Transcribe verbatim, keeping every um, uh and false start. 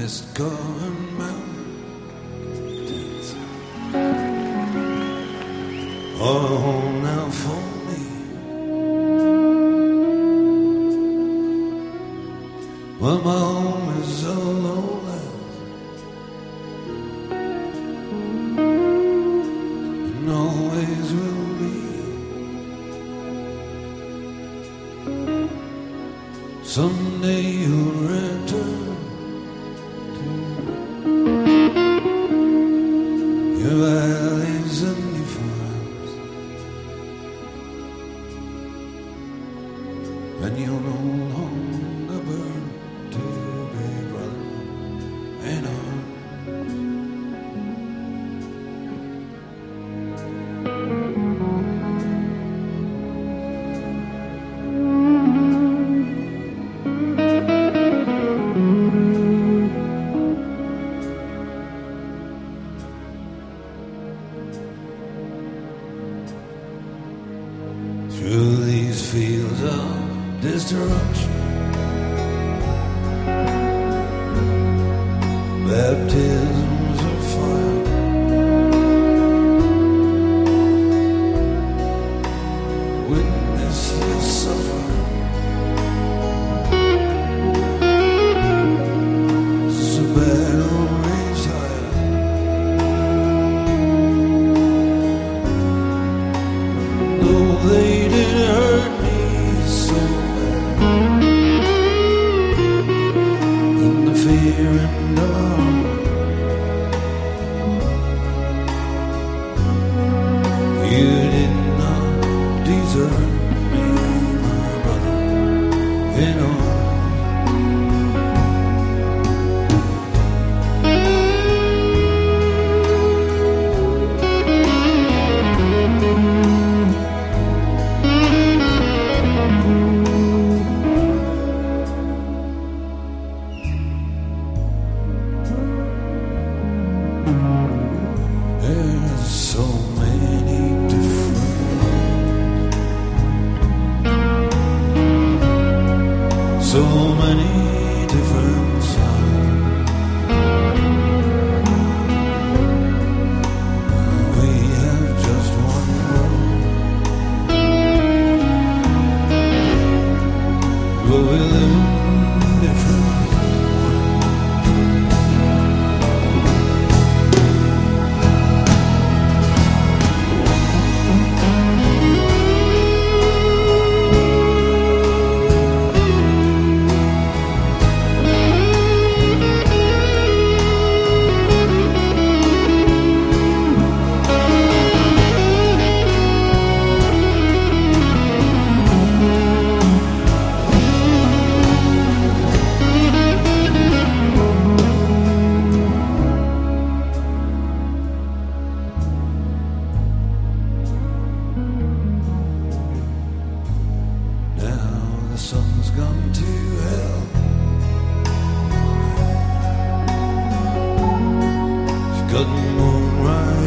mist-covered mountains are a home now for me. Well, my home is a lowland and always will be. Someday you'll return to your valleys and your farms, and you'll no longer burn to be brother and arm. Through these fields of destruction, baptisms of fire, witnesses suffer. This is a battle raged higher. Though they did hurt me so bad, in the fear and alarm, you did not desert me, my brother in arms. There's so many different roads, so many different sounds. We have just one road, but we live in different. Now the sun's gone to hell. She's got the moon right